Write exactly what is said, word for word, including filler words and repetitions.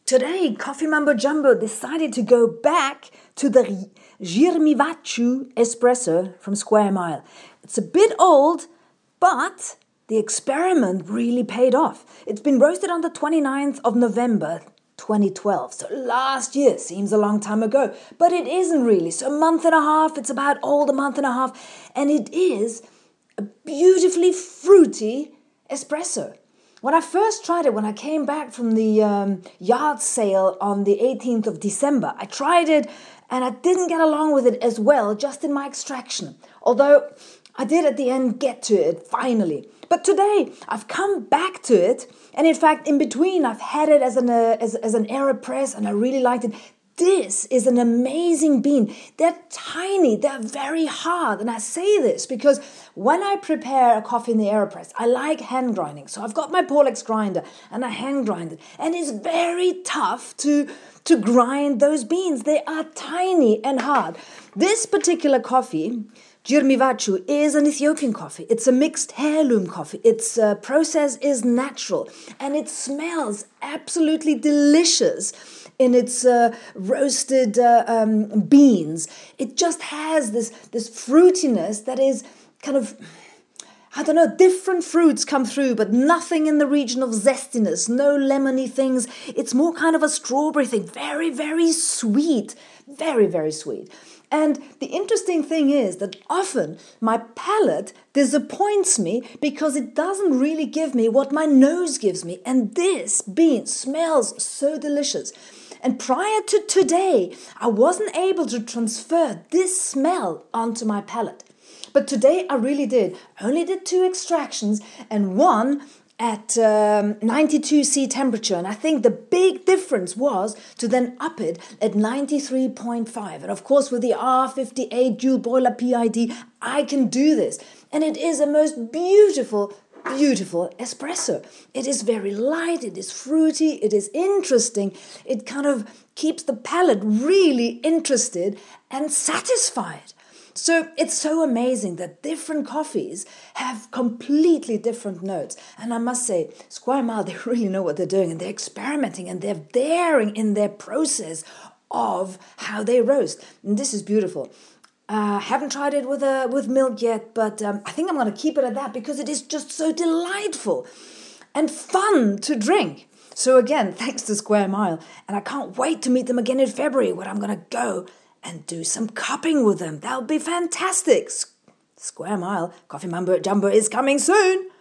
Today, Coffee Mambo Jumbo decided to go back to the Girmivacu espresso from Square Mile. It's a bit old, but the experiment really paid off. It's been roasted on the twenty-ninth of November, twenty twelve. So last year seems a long time ago, but it isn't really. So a month and a half, it's about old, a month and a half. And it is a beautifully fruity espresso. When I first tried it, when I came back from the um, yard sale on the eighteenth of December, I tried it and I didn't get along with it as well, just in my extraction. Although I did at the end get to it, finally. But today, I've come back to it, and in fact, in between, I've had it as an, uh, as, as an AeroPress, and I really liked it. This is an amazing bean. They're tiny, they're very hard. And I say this because when I prepare a coffee in the AeroPress, I like hand grinding. So I've got my Paulex grinder and I hand grind it. And it's very tough to, to grind those beans. They are tiny and hard. This particular coffee, Girmivacu, is an Ethiopian coffee. It's a mixed heirloom coffee. Its uh, process is natural and it smells absolutely delicious in its uh, roasted uh, um, beans. It just has this, this fruitiness that is kind of, I don't know, different fruits come through, but nothing in the region of zestiness, no lemony things. It's more kind of a strawberry thing, very, very sweet, very, very sweet. And the interesting thing is that often my palate disappoints me because it doesn't really give me what my nose gives me. And this bean smells so delicious. And prior to today, I wasn't able to transfer this smell onto my palate. But today I really did. Only did two extractions and one at um, ninety-two C temperature. And I think the big difference was to then up it at ninety-three point five. And of course, with the R fifty-eight dual boiler P I D, I can do this. And it is a most beautiful Beautiful espresso. It is very light, it is fruity, it is interesting. It kind of keeps the palate really interested and satisfied. So it's so amazing that different coffees have completely different notes. And I must say, Square Mile, they really know what they're doing and they're experimenting and they're daring in their process of how they roast. And this is beautiful. Uh, haven't tried it with uh, with milk yet, but um, I think I'm going to keep it at that because it is just so delightful and fun to drink. So again, thanks to Square Mile. And I can't wait to meet them again in February where I'm going to go and do some cupping with them. That'll be fantastic. Square Mile, Coffee Mambo Jumbo is coming soon.